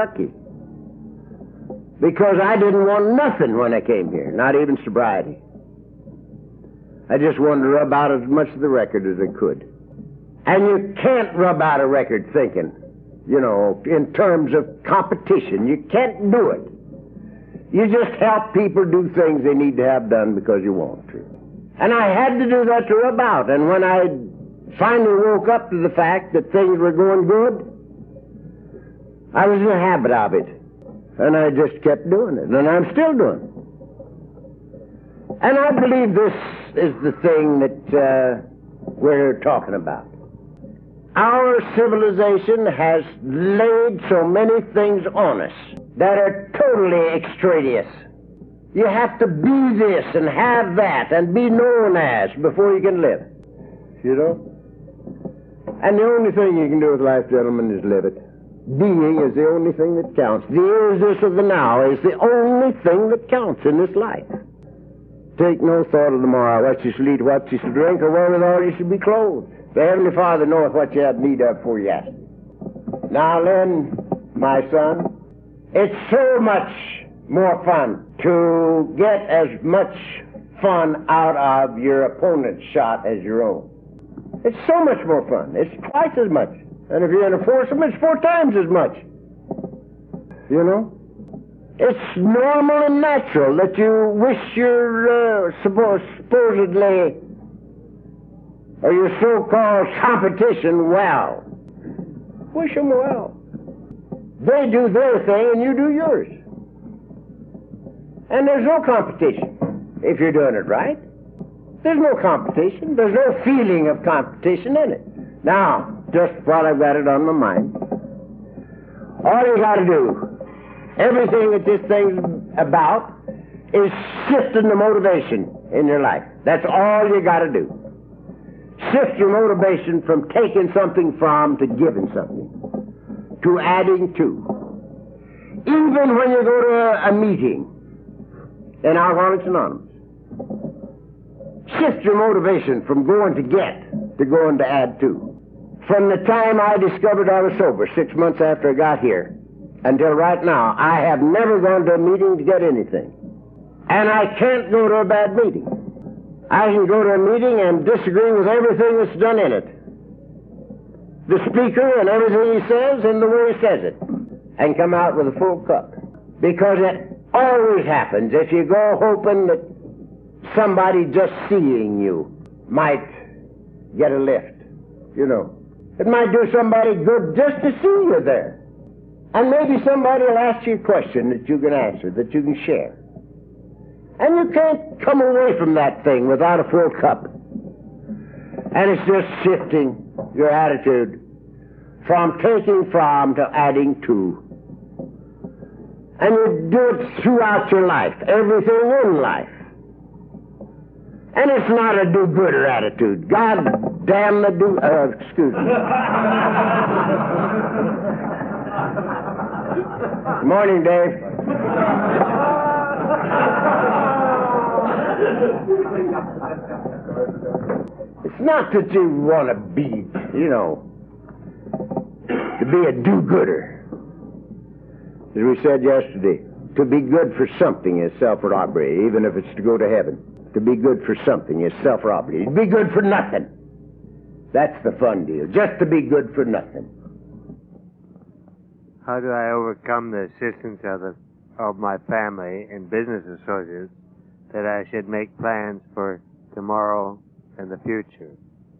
Because I didn't want nothing when I came here, not even sobriety. I just wanted to rub out as much of the record as I could. And you can't rub out a record thinking, you know, in terms of competition. You can't do it. You just help people do things they need to have done because you want to. And I had to do that to rub out. And when I finally woke up to the fact that things were going good, I was in the habit of it. And I just kept doing it. And I'm still doing it. And I believe this is the thing that we're talking about. Our civilization has laid so many things on us that are totally extraneous. You have to be this and have that and be known as before you can live. You know? And the only thing you can do with life, gentlemen, is live it. Being is the only thing that counts. The is-this of the now is the only thing that counts in this life. Take no thought of tomorrow, what you shall eat, what you shall drink, or wherewithal you shall be clothed. The Heavenly Father knoweth what you have need of before you ask. Now, Lynn, my son, it's so much more fun to get as much fun out of your opponent's shot as your own. It's so much more fun. It's twice as much. And if you're in a foursome, it's 4 times as much. You know? It's normal and natural that you wish your supposedly or your so-called competition well. Wish them well. They do their thing and you do yours. And there's no competition if you're doing it right. There's no competition. There's no feeling of competition in it. Now, just while I've got it on my mind, all you got to do, everything that this thing's about, is shifting the motivation in your life. That's all you got to do. Shift your motivation from taking something from to giving something, to adding to. Even when you go to a meeting in Alcoholics Anonymous, shift your motivation from going to get to going to add to. From the time I discovered I was sober, 6 months after I got here, until right now, I have never gone to a meeting to get anything. And I can't go to a bad meeting. I can go to a meeting and disagree with everything that's done in it. the speaker and everything he says and the way he says it, and come out with a full cup. Because it always happens if you go hoping that somebody just seeing you might get a lift, you know. It might do somebody good just to see you there. And maybe somebody will ask you a question that you can answer, that you can share. And you can't come away from that thing without a full cup. And it's just shifting your attitude from taking from to adding to. And you do it throughout your life, everything in life. And it's not a do-gooder attitude. God damn the excuse me. Good morning, Dave. It's not that you want to be, you know, to be a do-gooder. As we said yesterday, to be good for something is self-robbery, even if it's to go to heaven. To be good for something is self-robbery. To be good for nothing. That's the fun deal. Just to be good for nothing. How do I overcome the insistence of my family and business associates that I should make plans for tomorrow and the future?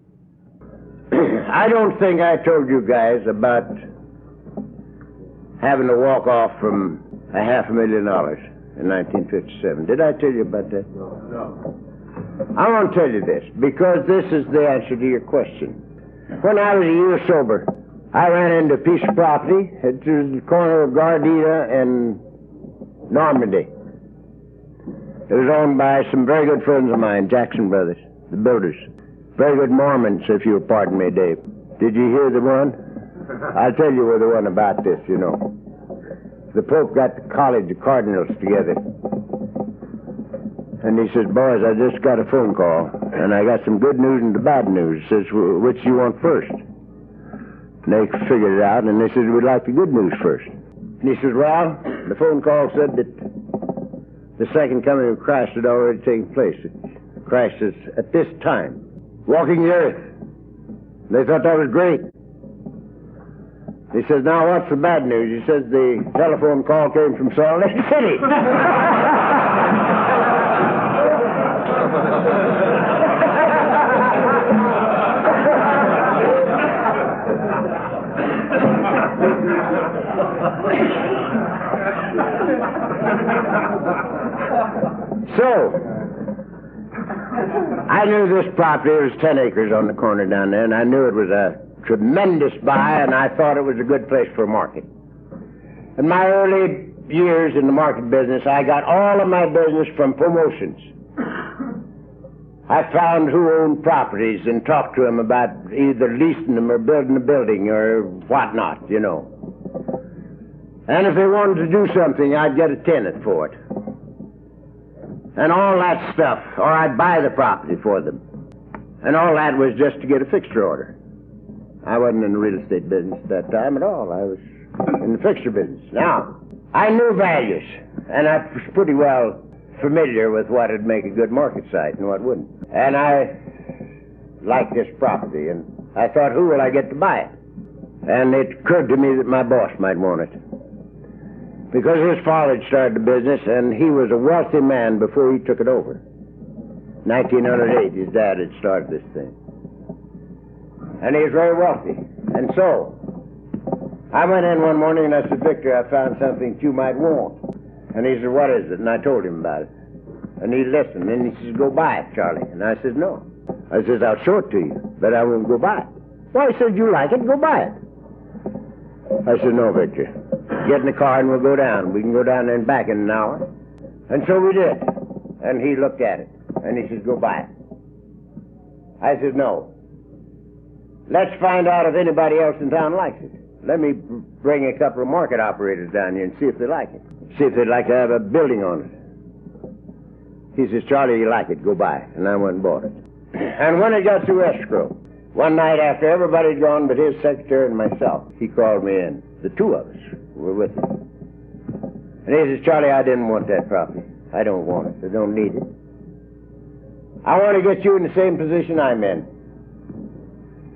I don't think I told you guys about having to walk off from $500,000 in 1957. Did I tell you about that? No. I want to tell you this, because this is the answer to your question. When I was a year sober, I ran into a piece of property at the corner of Gardena and Normandy. It was owned by some very good friends of mine, Jackson Brothers, the builders. Very good Mormons, if you'll pardon me, Dave. Did you hear the one? I'll tell you the one about this, you know. The Pope got the college of cardinals together. And he says, boys, I just got a phone call, and I got some good news and the bad news. He says, which do you want first? And they figured it out, and they said, we'd like the good news first. And he says, well, the phone call said that the second coming of Christ had already taken place. Christ is, at this time, walking the earth. They thought that was great. He says, now what's the bad news? He says, the telephone call came from Salt Lake City. So, I knew this property, it was 10 acres on the corner down there, and I knew it was a tremendous buy, and I thought it was a good place for a market. In my early years in the market business, I got all of my business from promotions. I found who owned properties and talked to them about either leasing them or building a building or whatnot, you know. And if they wanted to do something, I'd get a tenant for it. And all that stuff, or I'd buy the property for them. And all that was just to get a fixture order. I wasn't in the real estate business at that time at all. I was in the fixture business. Now, I knew values, and I was pretty well familiar with what would make a good market site and what wouldn't. And I liked this property, and I thought, who will I get to buy it? And it occurred to me that my boss might want it. Because his father had started the business, and he was a wealthy man before he took it over. 1908, his dad had started this thing. And he was very wealthy. And so, I went in one morning and I said, Victor, I found something that you might want. And he said, what is it? And I told him about it. And he listened. And he says, go buy it, Charlie. And I said, no. I says, I'll show it to you, but I won't go buy it. Well, he said, you like it, go buy it. I said, no, Victor. Get in the car and we'll go down. We can go down there and back in an hour. And so we did. And he looked at it. And he says, go buy it. I said, no. Let's find out if anybody else in town likes it. Let me bring a couple of market operators down here and see if they like it. See if they'd like to have a building on it. He says, Charlie, you like it, go buy it. And I went and bought it. And when it got through escrow, one night after everybody had gone but his secretary and myself, he called me in. The two of us were with him. And he says, Charlie, I didn't want that property. I don't want it. I don't need it. I want to get you in the same position I'm in.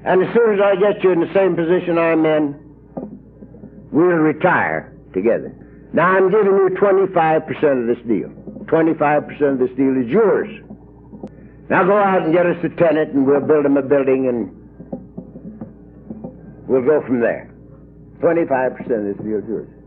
And as soon as I get you in the same position I'm in, we'll retire together. Now I'm giving you 25% of this deal. 25% of this deal is yours. Now go out and get us a tenant and we'll build him a building and we'll go from there. 25% of this deal is yours.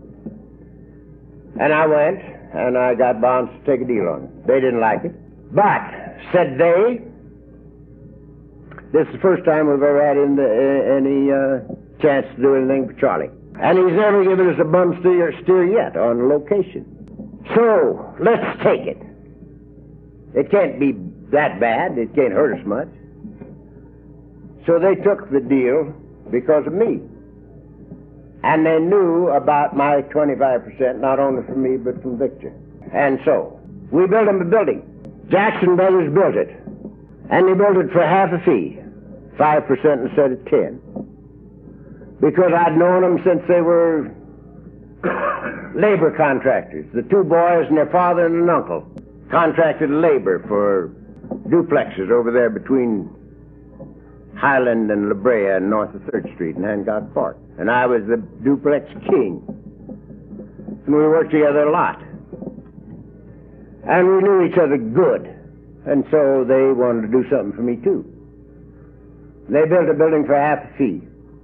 And I went and I got bonds to take a deal on it. They didn't like it. But, said they, this is the first time we've ever had any chance to do anything for Charlie. And he's never given us a bum steer yet on location. So, let's take it. It can't be that bad. It can't hurt us much. So they took the deal because of me. And they knew about my 25%, not only from me, but from Victor. And so, we built him a building. Jackson Brothers built it. And they built it for half a fee, 5% instead of 10. Because I'd known them since they were labor contractors. The two boys and their father and an uncle contracted labor for duplexes over there between Highland and La Brea and north of 3rd Street in Hancock Park. And I was the duplex king. And we worked together a lot. And we knew each other good. And so they wanted to do something for me too. They built a building for half a fee.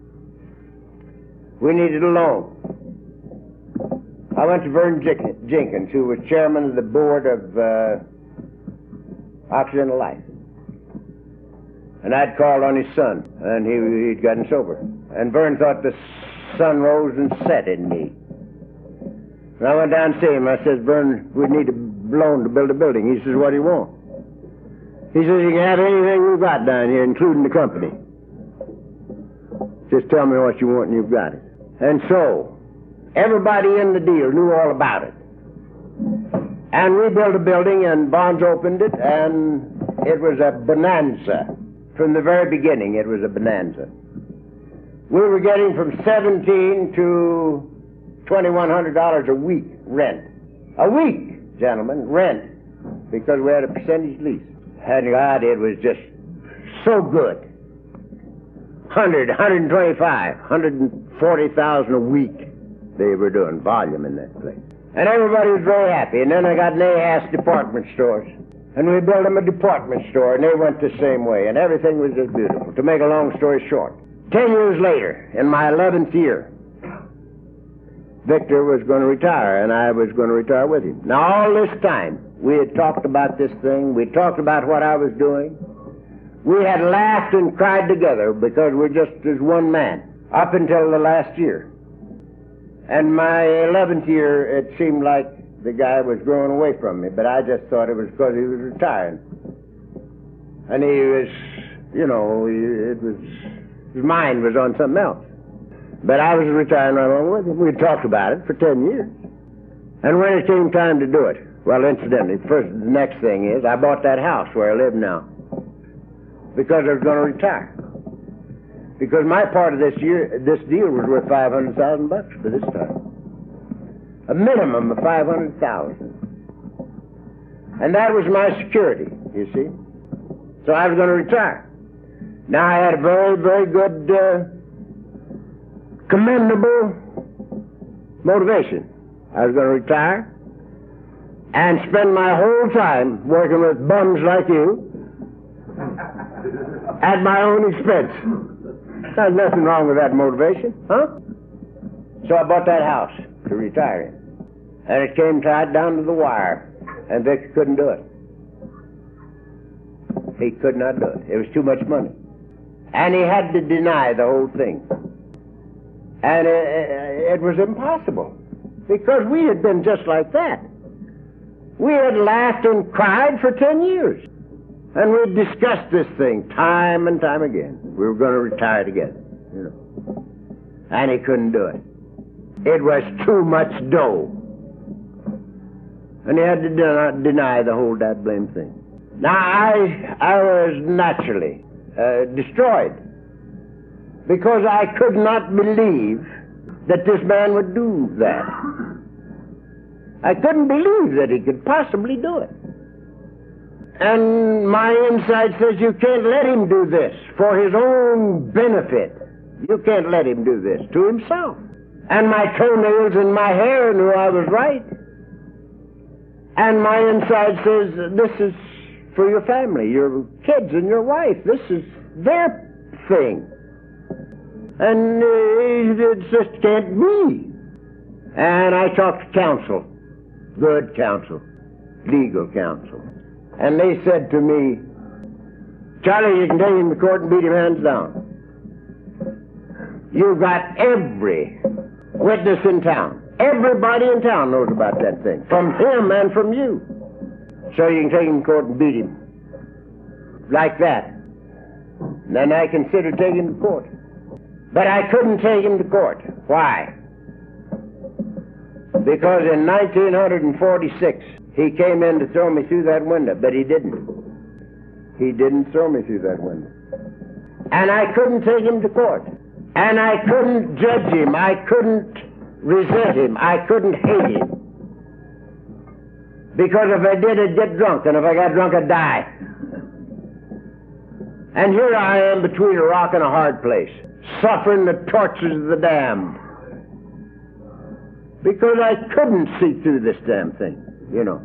We needed a loan. I went to Vern Jenkins, who was chairman of the board of Occidental Life. And I'd called on his son, and he'd gotten sober. And Vern thought the sun rose and set in me. And I went down to see him. I said, Vern, we need a loan to build a building. He says, what do you want? He says, you can have anything you've got down here, including the company. Just tell me what you want and you've got it. And so, everybody in the deal knew all about it. And we built a building, and Bonds opened it, and it was a bonanza. From the very beginning, it was a bonanza. We were getting from $1,700 to $2,100 a week rent. A week, gentlemen, rent, because we had a percentage lease. And God, it was just so good. 100, 125, 140,000 a week they were doing volume in that place. And everybody was very happy. And then I got Nahas department stores. And we built them a department store, and they went the same way. And everything was just beautiful. To make a long story short, 10 years later, in my 11th year, Victor was going to retire, and I was going to retire with him. Now, all this time, we had talked about this thing. We talked about what I was doing. We had laughed and cried together because we're just as one man up until the last year. And my 11th year, it seemed like the guy was growing away from me, but I just thought it was because he was retiring. And he was, you know, his mind was on something else. But I was retiring right along with him. We talked about it for 10 years. And when it came time to do it, well, incidentally, the next thing is I bought that house where I live now because I was going to retire. Because my part of this deal was worth $500,000 for this time. A minimum of $500,000. And that was my security, you see. So I was going to retire. Now I had a very, very good, commendable motivation. I was going to retire and spend my whole time working with bums like you at my own expense. There's nothing wrong with that motivation, huh? So I bought that house to retire in. And it came tied down to the wire, and Victor couldn't do it. He could not do it. It was too much money. And he had to deny the whole thing. And it was impossible, because we had been just like that. We had laughed and cried for 10 years. And we discussed this thing time and time again. We were going to retire together, you know. And he couldn't do it. It was too much dough. And he had to deny the whole that blame thing. Now, I was naturally destroyed, because I could not believe that this man would do that. I couldn't believe that he could possibly do it. And my inside says you can't let him do this for his own benefit. You can't let him do this to himself. And my toenails and my hair knew I was right. And my inside says, this is for your family, your kids and your wife. This is their thing. And it just can't be. And I talked to counsel, good counsel, legal counsel. And they said to me, Charlie, you can take him to court and beat him hands down. You've got every witness in town. Everybody in town knows about that thing, from him and from you. So you can take him to court and beat him. Like that. And then I considered taking him to court. But I couldn't take him to court. Why? Because in 1946, he came in to throw me through that window, but he didn't. He didn't throw me through that window. And I couldn't take him to court. And I couldn't judge him. I couldn't resent him. I couldn't hate him. Because if I did, I'd get drunk, and if I got drunk, I'd die. And here I am between a rock and a hard place, suffering the tortures of the damned. Because I couldn't see through this damn thing, you know.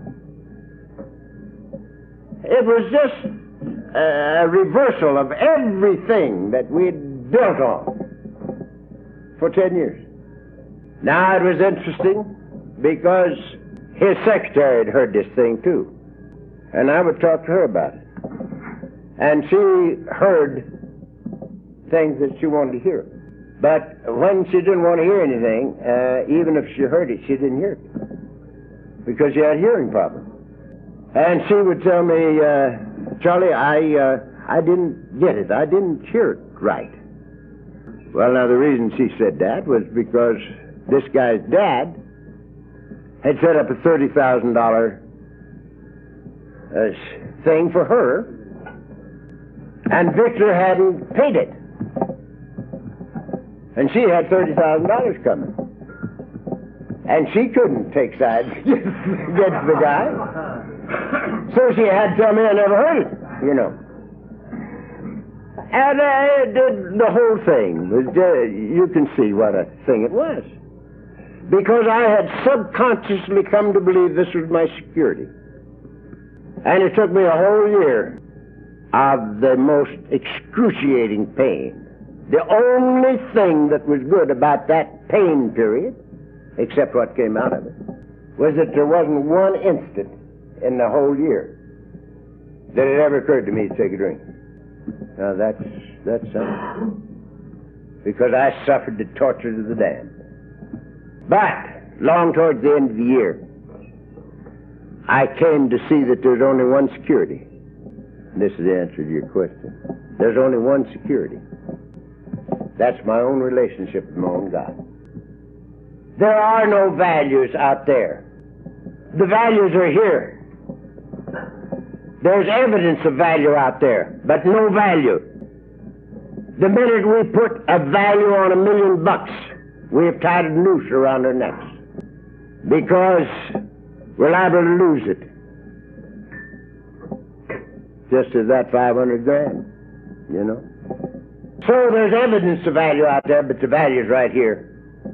It was just a reversal of everything that we'd built on for 10 years. Now it was interesting because his secretary had heard this thing too. And I would talk to her about it. And she heard things that she wanted to hear. But when she didn't want to hear anything, even if she heard it, she didn't hear it. Because she had a hearing problem. And she would tell me, Charlie, I didn't get it. I didn't hear it right. Well, now the reason she said that was because this guy's dad had set up a $30,000 thing for her, and Victor hadn't paid it. And she had $30,000 coming. And she couldn't take sides against the guy. So she had to tell me I never heard it, you know. And the whole thing was, you can see what a thing it was. Because I had subconsciously come to believe this was my security. And it took me a whole year of the most excruciating pain. The only thing that was good about that pain period, except what came out of it, was that there wasn't one instant in the whole year that it ever occurred to me to take a drink. Now that's something. Because I suffered the tortures of the damned. But, long towards the end of the year, I came to see that there's only one security. This is the answer to your question. There's only one security. That's my own relationship with my own God. There are no values out there. The values are here. There's evidence of value out there, but no value. The minute we put a value on $1 million, we have tied a noose around our necks. Because we're liable to lose it. Just as that 500 grand, you know. So there's evidence of value out there, but the value's right here.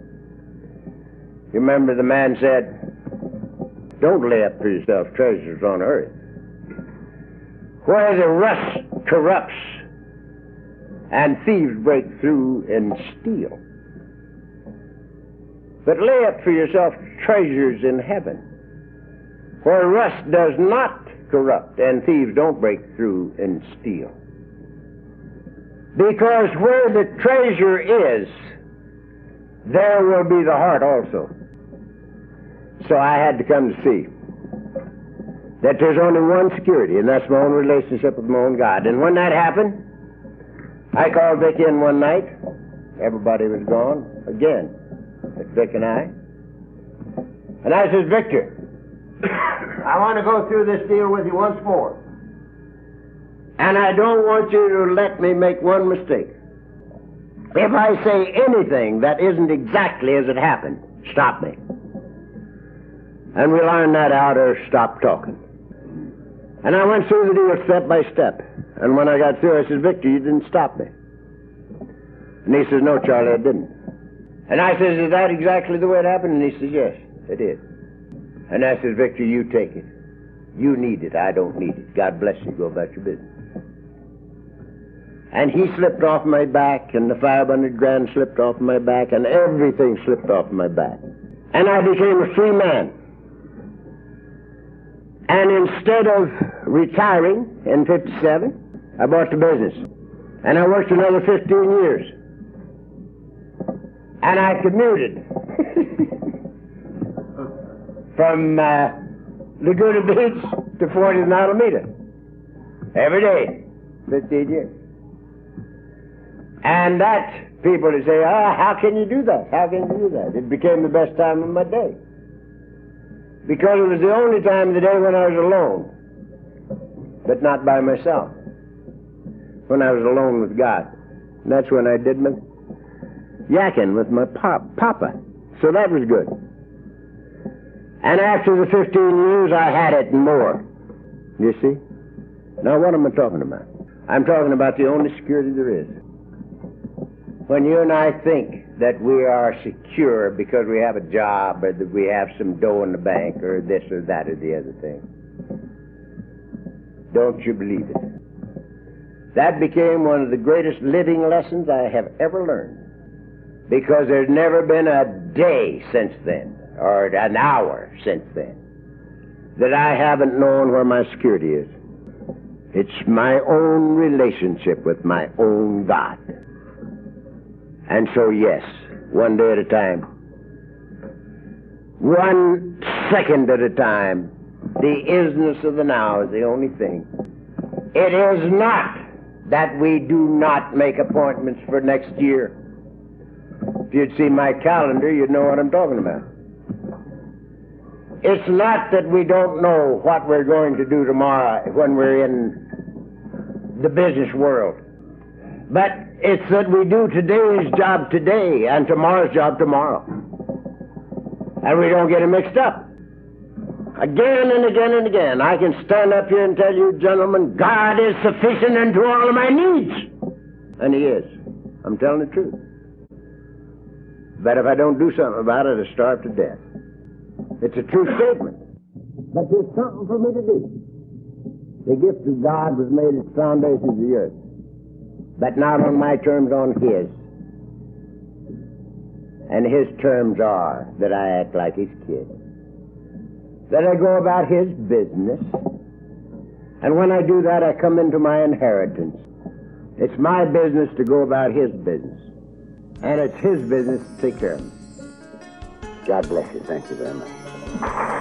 You remember the man said, don't lay up for yourself treasures on earth, where the rust corrupts and thieves break through and steal. But lay up for yourself treasures in heaven, where rust does not corrupt and thieves don't break through and steal. Because where the treasure is, there will be the heart also. So I had to come to see that there's only one security, and that's my own relationship with my own God. And when that happened, I called Vic in one night. Everybody was gone again, but Vic and I. And I said, Victor, I want to go through this deal with you once more. And I don't want you to let me make one mistake. If I say anything that isn't exactly as it happened, stop me. And we'll iron that out or stop talking. And I went through the deal step by step. And when I got through, I said, Victor, you didn't stop me. And he says, no, Charlie, I didn't. And I says, is that exactly the way it happened? And he says, yes, it is. And I says, Victor, you take it. You need it. I don't need it. God bless you. Go about your business. And he slipped off my back, and the 500 grand slipped off my back, and everything slipped off my back. And I became a free man. And instead of retiring in 57, I bought the business. And I worked another 15 years. And I commuted from Laguna Beach to 40th and Alameda every day, 15 years. And that, people would say, how can you do that? How can you do that? It became the best time of my day. Because it was the only time of the day when I was alone, but not by myself. When I was alone with God. And that's when I did my yakking with my papa. So that was good. And after the 15 years, I had it and more. You see? Now, what am I talking about? I'm talking about the only security there is. When you and I think that we are secure because we have a job or that we have some dough in the bank or this or that or the other thing, don't you believe it? That became one of the greatest living lessons I have ever learned, because there's never been a day since then or an hour since then that I haven't known where my security is. It's my own relationship with my own God. And so, yes, one day at a time, 1 second at a time, the isness of the now is the only thing. It is not that we do not make appointments for next year. If you'd see my calendar, you'd know what I'm talking about. It's not that we don't know what we're going to do tomorrow when we're in the business world. But it's that we do today's job today and tomorrow's job tomorrow. And we don't get it mixed up. Again and again and again, I can stand up here and tell you, gentlemen, God is sufficient unto all of my needs. And He is. I'm telling the truth. But if I don't do something about it, I'll starve to death. It's a true statement. But there's something for me to do. The gift of God was made at the foundations of the earth. But not on my terms, on His. And His terms are that I act like His kid. That I go about His business. And when I do that, I come into my inheritance. It's my business to go about His business. And it's His business to take care of me. God bless you. Thank you very much.